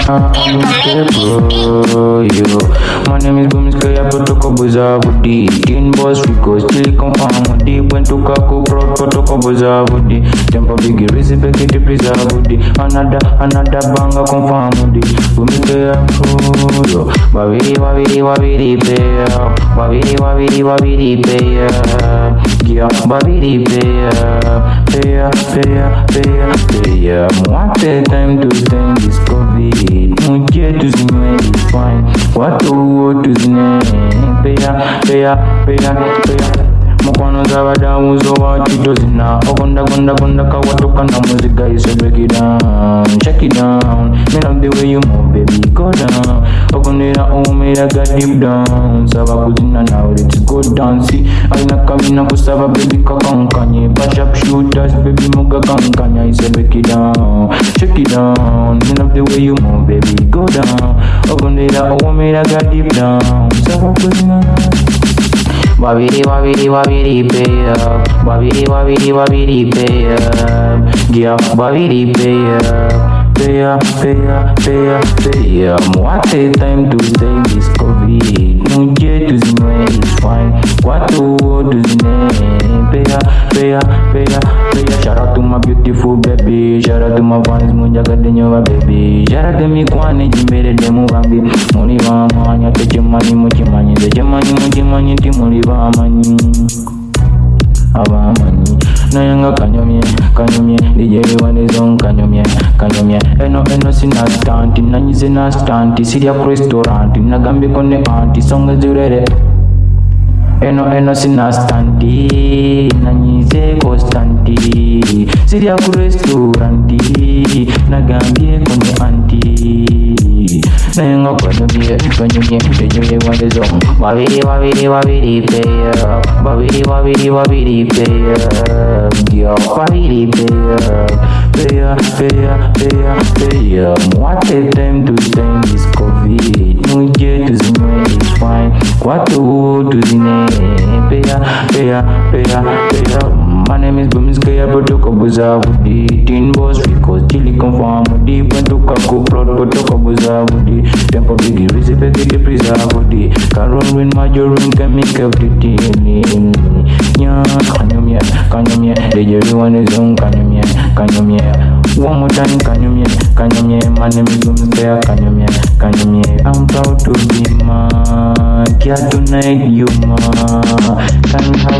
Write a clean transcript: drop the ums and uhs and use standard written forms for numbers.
Yo, my name is Bumis Kaya Protoko Buzabudi. Teen boss because chili confirm deep went to Kaku Protoko Buzabudi. Tempo big reason back to Prizabudi. Another banga confirm di Bumis Kaya Yo, Babidi Paya. Babidi Paya. Yeah, Babidi Paya. What the time to stand this COVID. Mujhe to zine is fine. What to zine. Paya. Mukwano zabada muzo wa chitozina. Ogonda kawatoka na muzika is so break it down. Check it down. Me love the way you move, baby, go down. Ogonera omera got deep down. Saba kuzina now let's go down. See, aina kamina kusaba baby kakankanye. Bash up shooters, baby muga kankanya is so break it down. Check it down. Me love the way you move, baby, go down. Ogonera omera got deep down. Saba kuzina. Babidi paya. Babidi paya. Yeah, babidi paya. What a time to stay this COVID. Mujhe to zine is fine. What to zine. Paya. Shout out to my beautiful baby. Shout out to my fans munjaga denyo baby. Shout out to me kwane jimbere demu bambi. Muri bamanya tejemani mujimanyi. Tejemani mujimanyi timuri bamani. Abamani. Nayanga kanyomye. DJ one is on kanyomye. Eno sina stanti. Nanyize na stanti. Siria ku restaurant. Nagambi kone anti. Songa zurere. Eno sina stanti. Nanyize constanti. Siria ku restauranti. Nagambi kone anti. Nayanga kanyomye. DJ one is on. Babidi paya. Babidi paya. Yo, babidi paya. What a time to stand this COVID. Mujhe to zine is fine. What to zine. Paya. My name is Bumis Kaya Protoko Buzabudi. Teen boss because chili confirm deep went to Kaku Protoko Buzabudi. Tempo big reason back to Prizabudi. Caron win major room can make up the team. Yeah, kanyomye. DJ one is on kanyomye. One more time kanyomye. My name is Bumis Kaya kanyomye. I'm proud to be man. Kia tonight you man. Can